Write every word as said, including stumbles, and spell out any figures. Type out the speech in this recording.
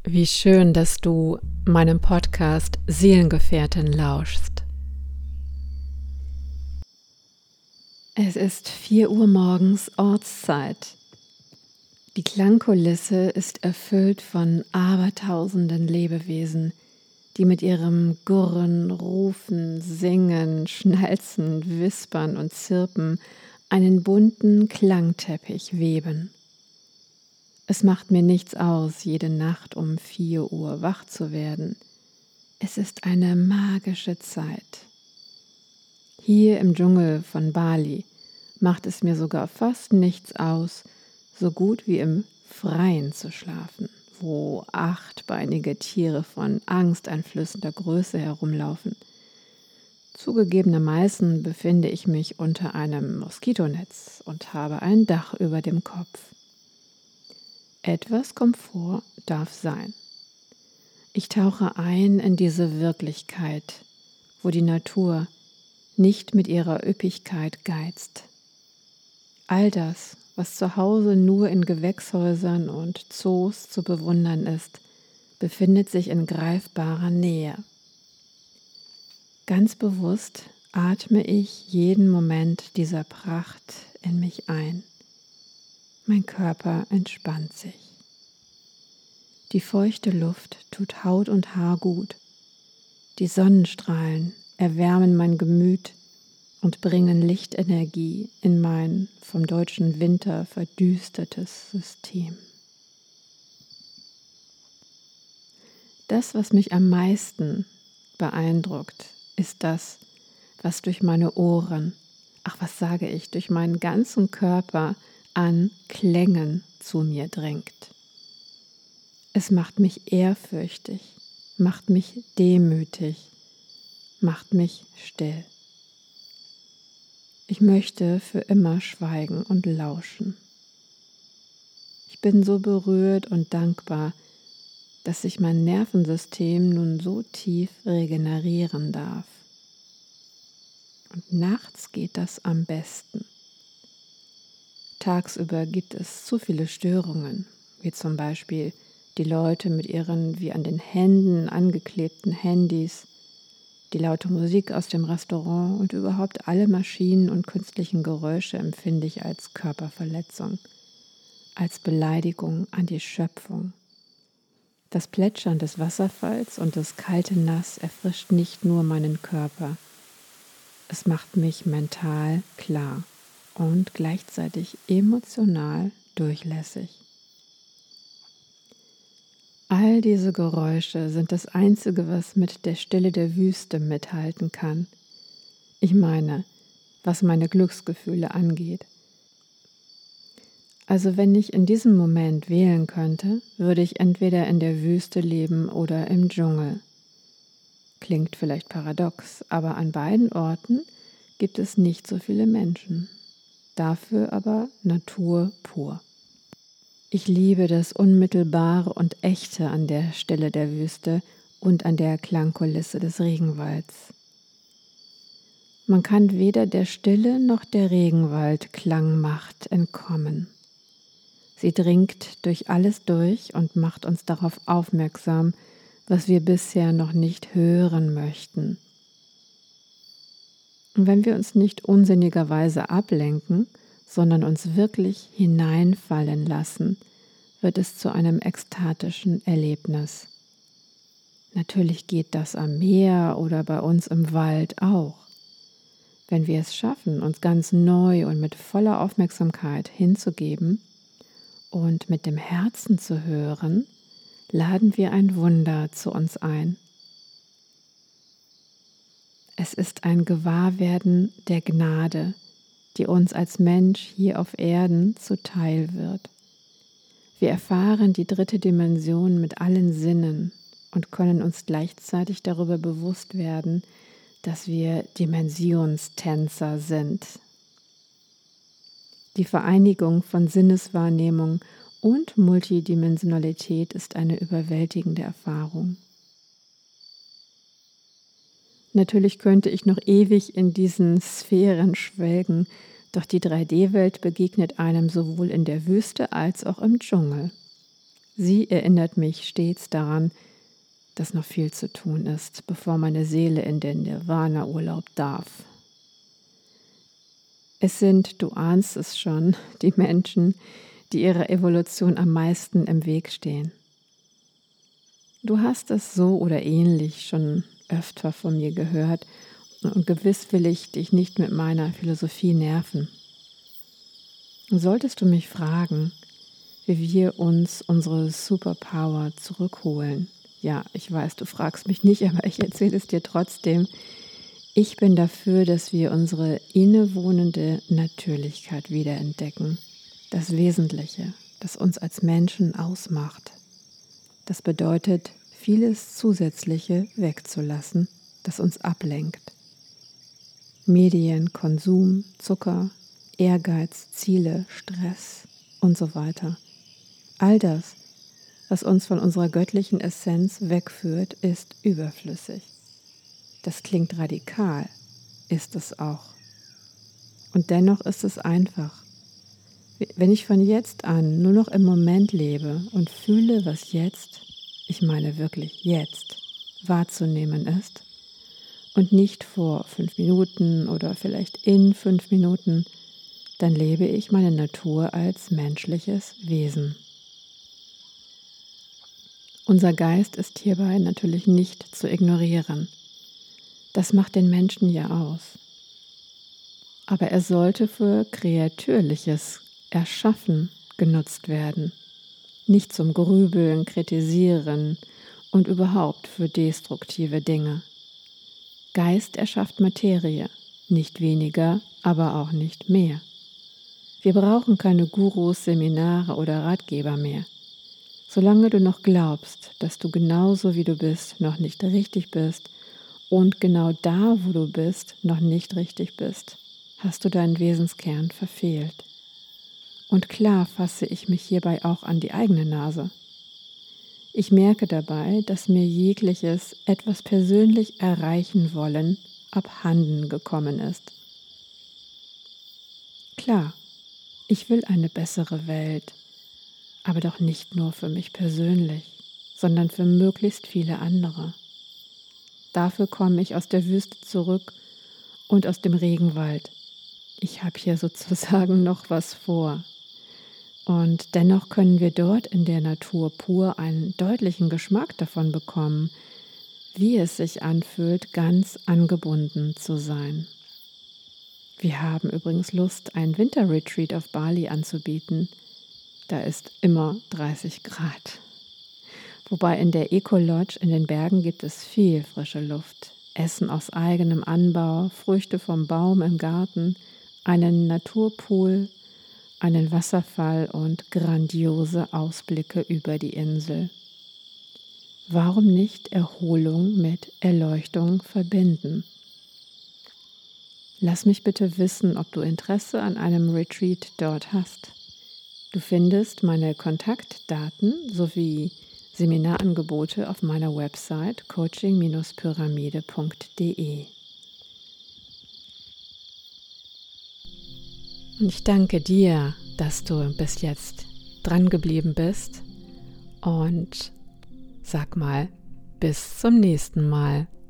Wie schön, dass du meinem Podcast Seelengefährtin lauschst. Es ist vier Uhr morgens Ortszeit. Die Klangkulisse ist erfüllt von abertausenden Lebewesen, die mit ihrem Gurren, Rufen, Singen, Schnalzen, Wispern und Zirpen einen bunten Klangteppich weben. Es macht mir nichts aus, jede Nacht um vier Uhr wach zu werden. Es ist eine magische Zeit. Hier im Dschungel von Bali macht es mir sogar fast nichts aus, so gut wie im Freien zu schlafen, wo achtbeinige Tiere von angsteinflößender Größe herumlaufen. Zugegebenermaßen befinde ich mich unter einem Moskitonetz und habe ein Dach über dem Kopf. Etwas Komfort darf sein. Ich tauche ein in diese Wirklichkeit, wo die Natur nicht mit ihrer Üppigkeit geizt. All das, was zu Hause nur in Gewächshäusern und Zoos zu bewundern ist, befindet sich in greifbarer Nähe. Ganz bewusst atme ich jeden Moment dieser Pracht in mich ein. Mein Körper entspannt sich. Die feuchte Luft tut Haut und Haar gut. Die Sonnenstrahlen erwärmen mein Gemüt und bringen Lichtenergie in mein vom deutschen Winter verdüstertes System. Das, was mich am meisten beeindruckt, ist das, was durch meine Ohren, ach was sage ich, durch meinen ganzen Körper an Klängen zu mir drängt. Es macht mich ehrfürchtig, macht mich demütig, macht mich still. Ich möchte für immer schweigen und lauschen. Ich bin so berührt und dankbar, dass sich mein Nervensystem nun so tief regenerieren darf. Und nachts geht das am besten. Tagsüber gibt es zu viele Störungen, wie zum Beispiel die Leute mit ihren wie an den Händen angeklebten Handys, die laute Musik aus dem Restaurant und überhaupt alle Maschinen und künstlichen Geräusche empfinde ich als Körperverletzung, als Beleidigung an die Schöpfung. Das Plätschern des Wasserfalls und das kalte Nass erfrischt nicht nur meinen Körper, es macht mich mental klar und gleichzeitig emotional durchlässig. All diese Geräusche sind das Einzige, was mit der Stille der Wüste mithalten kann. Ich meine, was meine Glücksgefühle angeht. Also wenn ich in diesem Moment wählen könnte, würde ich entweder in der Wüste leben oder im Dschungel. Klingt vielleicht paradox, aber an beiden Orten gibt es nicht so viele Menschen. Dafür aber Natur pur. Ich liebe das Unmittelbare und Echte an der Stille der Wüste und an der Klangkulisse des Regenwalds. Man kann weder der Stille noch der Regenwald-Klangmacht entkommen. Sie dringt durch alles durch und macht uns darauf aufmerksam, was wir bisher noch nicht hören möchten. Und wenn wir uns nicht unsinnigerweise ablenken, sondern uns wirklich hineinfallen lassen, wird es zu einem ekstatischen Erlebnis. Natürlich geht das am Meer oder bei uns im Wald auch. Wenn wir es schaffen, uns ganz neu und mit voller Aufmerksamkeit hinzugeben und mit dem Herzen zu hören, laden wir ein Wunder zu uns ein. Es ist ein Gewahrwerden der Gnade, die uns als Mensch hier auf Erden zuteil wird. Wir erfahren die dritte Dimension mit allen Sinnen und können uns gleichzeitig darüber bewusst werden, dass wir Dimensionstänzer sind. Die Vereinigung von Sinneswahrnehmung und Multidimensionalität ist eine überwältigende Erfahrung. Natürlich könnte ich noch ewig in diesen Sphären schwelgen, doch die drei D Welt begegnet einem sowohl in der Wüste als auch im Dschungel. Sie erinnert mich stets daran, dass noch viel zu tun ist, bevor meine Seele in den Nirvana-Urlaub darf. Es sind, du ahnst es schon, die Menschen, die ihrer Evolution am meisten im Weg stehen. Du hast es so oder ähnlich schon öfter von mir gehört und gewiss will ich dich nicht mit meiner Philosophie nerven. Solltest du mich fragen, wie wir uns unsere Superpower zurückholen, ja, ich weiß, du fragst mich nicht, aber ich erzähle es dir trotzdem. Ich bin dafür, dass wir unsere innewohnende Natürlichkeit wiederentdecken, das Wesentliche, das uns als Menschen ausmacht. Das bedeutet, vieles Zusätzliche wegzulassen, das uns ablenkt. Medien, Konsum, Zucker, Ehrgeiz, Ziele, Stress und so weiter. All das, was uns von unserer göttlichen Essenz wegführt, ist überflüssig. Das klingt radikal, ist es auch. Und dennoch ist es einfach. Wenn ich von jetzt an nur noch im Moment lebe und fühle, was jetzt, ich meine wirklich jetzt, wahrzunehmen ist und nicht vor fünf Minuten oder vielleicht in fünf Minuten, dann lebe ich meine Natur als menschliches Wesen. Unser Geist ist hierbei natürlich nicht zu ignorieren. Das macht den Menschen ja aus. Aber er sollte für kreatürliches Erschaffen genutzt werden, nicht zum Grübeln, Kritisieren und überhaupt für destruktive Dinge. Geist erschafft Materie, nicht weniger, aber auch nicht mehr. Wir brauchen keine Gurus, Seminare oder Ratgeber mehr. Solange du noch glaubst, dass du genauso wie du bist noch nicht richtig bist und genau da, wo du bist, noch nicht richtig bist, hast du deinen Wesenskern verfehlt. Und klar fasse ich mich hierbei auch an die eigene Nase. Ich merke dabei, dass mir jegliches etwas persönlich erreichen wollen abhanden gekommen ist. Klar, ich will eine bessere Welt, aber doch nicht nur für mich persönlich, sondern für möglichst viele andere. Dafür komme ich aus der Wüste zurück und aus dem Regenwald. Ich habe hier sozusagen noch was vor. Und dennoch können wir dort in der Natur pur einen deutlichen Geschmack davon bekommen, wie es sich anfühlt, ganz angebunden zu sein. Wir haben übrigens Lust, einen Winterretreat auf Bali anzubieten. Da ist immer dreißig Grad. Wobei in der Eco-Lodge in den Bergen gibt es viel frische Luft. Essen aus eigenem Anbau, Früchte vom Baum im Garten, einen Naturpool, einen Wasserfall und grandiose Ausblicke über die Insel. Warum nicht Erholung mit Erleuchtung verbinden? Lass mich bitte wissen, ob du Interesse an einem Retreat dort hast. Du findest meine Kontaktdaten sowie Seminarangebote auf meiner Website coaching Bindestrich pyramide Punkt de. Und ich danke dir, dass du bis jetzt dran geblieben bist und sag mal, bis zum nächsten Mal.